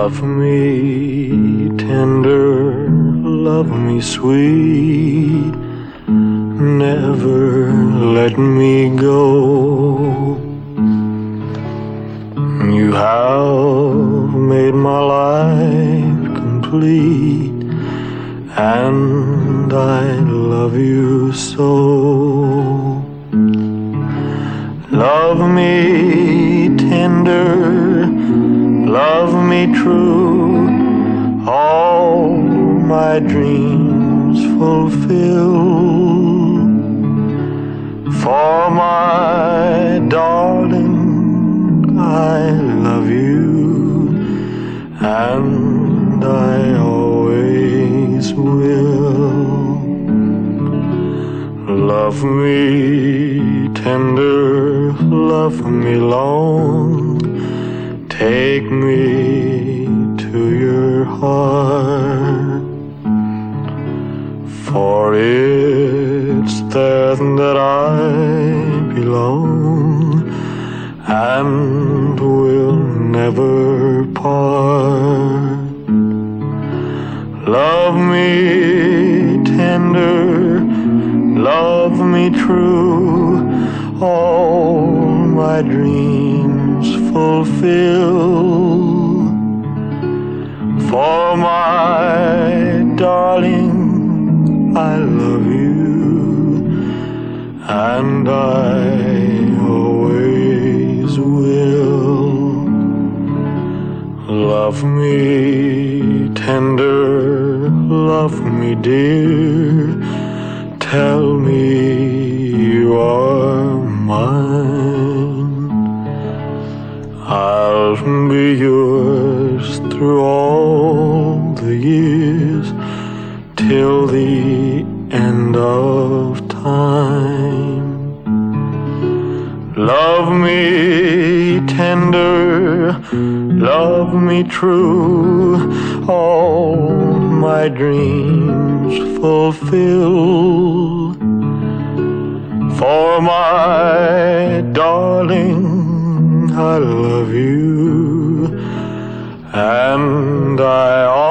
Love me tender, love me sweet, never let me go. You have made my life complete, and I love you so. Love me tender, love me true, all my dreams fulfill. For my darling, I love you, and I always will. Love me tender, love me long, take me to your heart, for it's there that I belong and will never part. Love me tender, love me true, all my dreams fulfill. For my darling, I love you, and I always will. Love me tender, love me dear, tell me you are mine. I'll be yours through all the years, till the end of time. Love me tender, love me true, all my dreams fulfill. For my darling, I love you, and I